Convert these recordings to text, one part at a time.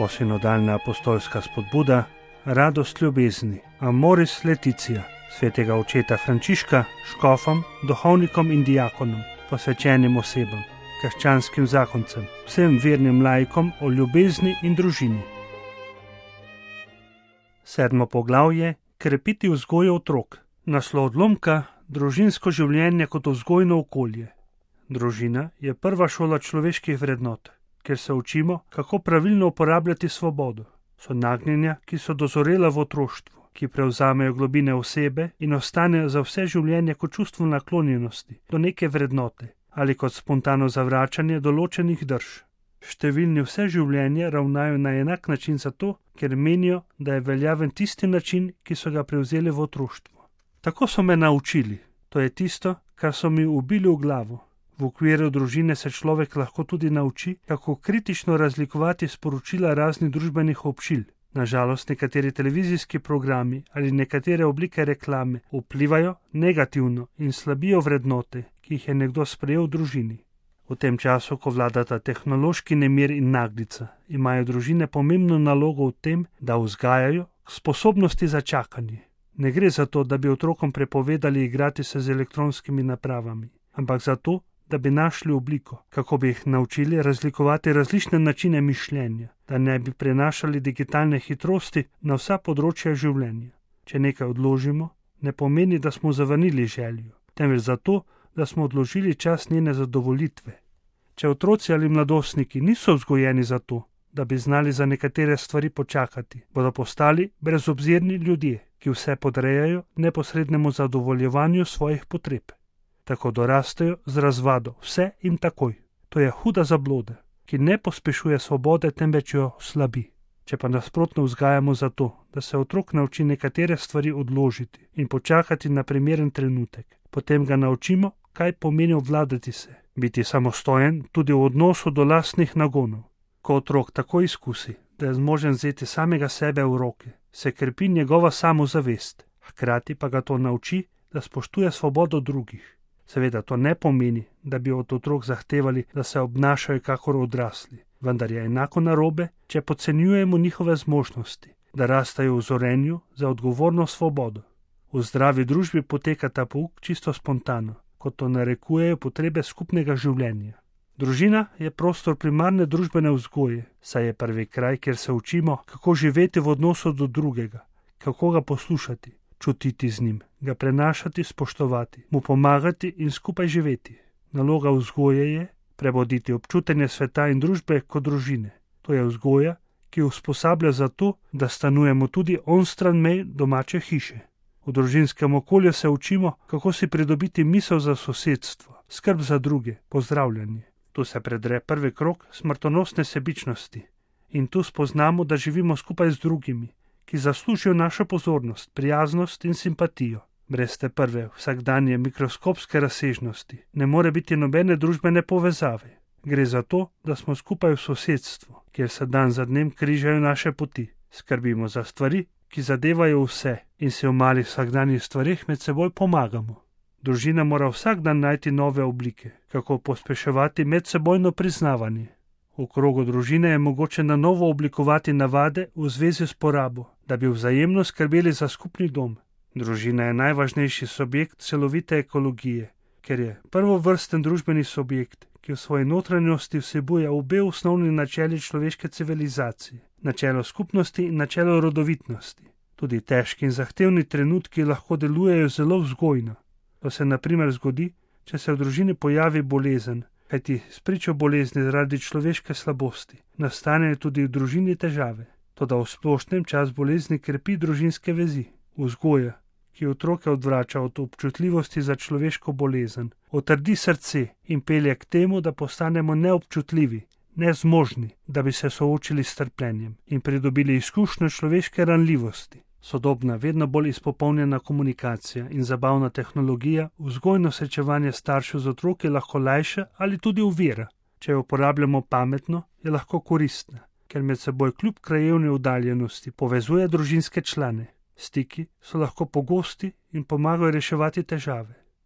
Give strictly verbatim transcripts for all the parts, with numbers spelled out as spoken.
Posinodalna apostolska spodbuda, radost ljubezni, Amoris Laetitia, svetega očeta Frančiška, škofom, duhovnikom in diakonom, posvečenim osebam, krščanskim zakoncem, vsem vernim laikom o ljubezni in družini. Sedmo poglavje: krepiti vzgojo otrok. Naslov odlomka: družinsko življenje kot vzgojno okolje. Družina je prva šola človeških vrednot, kjer se učimo, kako pravilno uporabljati svobodo. So nagnjenja, ki so dozorela v otroštvu, ki prevzamejo globine osebe in ostanejo za vse življenje kot čustvo naklonjenosti do neke vrednote ali kot spontano zavračanje določenih drž. Številni vse življenje ravnajo na enak način zato, ker menijo, da je veljaven tisti način, ki so ga prevzeli v otroštvu. Tako so me naučili, to je tisto, kar so mi ubili v glavo. V okviru družine se človek lahko tudi nauči, kako kritično razlikovati sporočila raznih družbenih občil. Nažalost, nekateri televizijski programi ali nekatere oblike reklame vplivajo negativno in slabijo vrednote, ki jih je nekdo sprejel v družini. V tem času, ko vladata tehnološki nemir in naglica, imajo družine pomembno nalogo v tem, da vzgajajo sposobnosti za čakanje. Ne gre za to, da bi otrokom prepovedali igrati se z elektronskimi napravami, ampak za to, da bi našli obliko, kako bi jih naučili razlikovati različne načine mišljenja, da ne bi prenašali digitalne hitrosti na vsa področja življenja. Če nekaj odložimo, ne pomeni, da smo zavrnili željo, temveč zato, da smo odložili čas njene zadovoljitve. Če otroci ali mladostniki niso vzgojeni za to, da bi znali za nekatere stvari počakati, bodo postali brezobzirni ljudje, ki vse podrejajo neposrednemu zadovoljevanju svojih potreb. Tako dorastejo z razvado vse in takoj. To je huda zabloda, ki ne pospešuje svobode, temveč jo slabi. Če pa nasprotno vzgajamo za to, da se otrok nauči nekatere stvari odložiti in počakati na primeren trenutek, potem ga naučimo, kaj pomeni obvladati se, biti samostojen tudi v odnosu do lastnih nagonov. Ko otrok tako izkusi, da je zmožen vzeti samega sebe v roke, se krepi njegova samozavest, hkrati pa ga to nauči, da spoštuje svobodo drugih. Seveda to ne pomeni, da bi od otrok zahtevali, da se obnašajo kakor odrasli, vendar je enako narobe, če podcenjujemo njihove zmožnosti, da rastajo v zorenju za odgovorno svobodo. V zdravi družbi poteka ta pouk čisto spontano, kot to narekujejo potrebe skupnega življenja. Družina je prostor primarne družbene vzgoje, saj je prvi kraj, kjer se učimo, kako živeti v odnosu do drugega, kako ga poslušati, čutiti z njim, ga prenašati, spoštovati, mu pomagati in skupaj živeti. Naloga vzgoje je prebuditi občutenje sveta in družbe kot družine. To je vzgoja, ki usposablja za to, da stanujemo tudi onstran mej domače hiše. V družinskem okolju se učimo, kako si pridobiti misel za sosedstvo, skrb za druge, pozdravljanje. Tu se predre prvi krog smrtonosne sebičnosti in tu spoznamo, da živimo skupaj z drugimi, ki zaslužijo našo pozornost, prijaznost in simpatijo. Brez te prve vsakdanje mikroskopske razsežnosti ne more biti nobene družbene povezave. Gre za to, da smo skupaj v sosedstvu, kjer se dan za dnem križajo naše poti. Skrbimo za stvari, ki zadevajo vse in se v malih vsakdanjih stvarih med seboj pomagamo. Družina mora vsak dan najti nove oblike, kako pospeševati medsebojno priznavanje. V krogu družine je mogoče na novo oblikovati navade v zvezi s porabo, da bi vzajemno skrbeli za skupni dom. Družina je najvažnejši subjekt celovite ekologije, ker je prvovrsten družbeni subjekt, ki v svoji notranjosti vsebuje obe osnovni načeli človeške civilizacije, načelo skupnosti in načelo rodovitnosti. Tudi težki in zahtevni trenutki lahko delujejo zelo vzgojno. To se na primer zgodi, če se v družini pojavi bolezen, kajti spričo bolezni zaradi človeške slabosti nastanejo tudi v družini težave. Toda v splošnem čas bolezni krepi družinske vezi. Vzgoja, ki otroke odvrača od občutljivosti za človeško bolezen, otrdi srce in pelje k temu, da postanemo neobčutljivi, nezmožni, da bi se soočili s trpljenjem in pridobili izkušnjo človeške ranljivosti. Sodobna, vedno bolj izpopolnjena komunikacija in zabavna tehnologija vzgojno srečevanje staršev z otroki lahko lajša ali tudi ovira. Če jo uporabljamo pametno, je lahko koristna, ker med seboj kljub krajevni oddaljenosti povezuje družinske člane. Stiki so lahko pogosti in pomagajo reševati težave.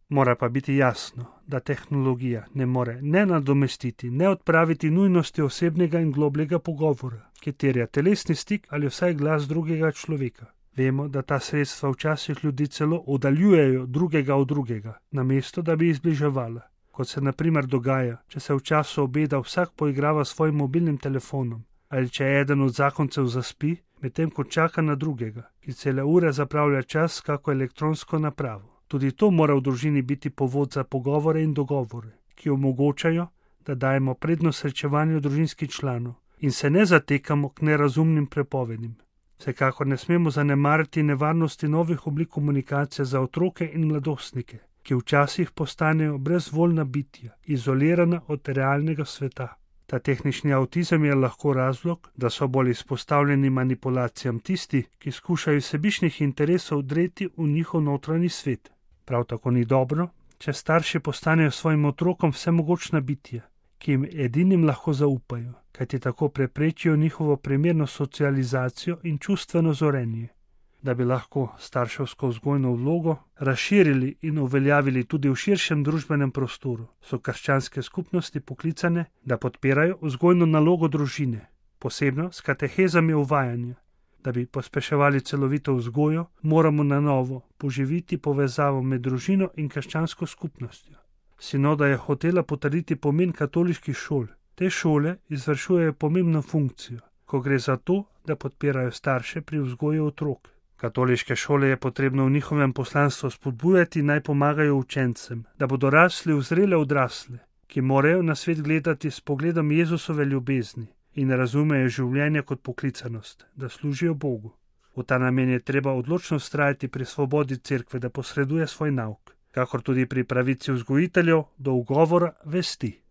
Mora pa biti jasno, da tehnologija ne more ne nadomestiti, ne odpraviti nujnosti osebnega in globljega pogovora, ki terja telesni stik ali vsaj glas drugega človeka. Vemo, da ta sredstva včasih ljudi celo oddaljujejo drugega od drugega, namesto da bi jih zbliževala. Kot se na primer dogaja, če se v času obeda vsak poigrava s svojim mobilnim telefonom, ali če eden od zakoncev zaspi, medtem ko čaka na drugega, ki cele ure zapravlja čas kako elektronsko napravo. Tudi to mora v družini biti povod za pogovore in dogovore, ki omogočajo, da dajemo prednost srečevanju družinskih članov in se ne zatekamo k nerazumnim prepovedim. Vsekakor ne smemo zanemariti nevarnosti novih oblik komunikacije za otroke in mladostnike, ki včasih postanejo brezvoljna bitja, izolirana od realnega sveta. Ta tehnični avtizem je lahko razlog, da so bolj izpostavljeni manipulacijam tisti, ki skušajo sebičnih interesov dreti v njihov notranji svet. Prav tako ni dobro, če starši postanejo svojim otrokom vsemogočna bitja, ki jim edinim lahko zaupajo, kajti tako preprečijo njihovo primerno socializacijo in čustveno zorenje. Da bi lahko starševsko vzgojno vlogo razširili in uveljavili tudi v širšem družbenem prostoru, so krščanske skupnosti poklicane, da podpirajo vzgojno nalogo družine, posebno s katehezami uvajanja. Da bi pospeševali celovito vzgojo, moramo na novo poživiti povezavo med družino in krščansko skupnostjo. Sinoda je hotela potrditi pomen katoliških šol. Te šole izvršujejo pomembno funkcijo, ko gre za to, da podpirajo starše pri vzgoji otrok. Katoliške šole je potrebno v njihovem poslanstvu spodbujati, naj pomagajo učencem, da bodo rasli v zrele odrasle, ki morajo na svet gledati s pogledom Jezusove ljubezni in razumejo življenje kot poklicanost, da služijo Bogu. V ta namen je treba odločno vztrajati pri svobodi cerkve, da posreduje svoj nauk, kakor tudi pri pravici vzgojiteljev do ugovora vesti.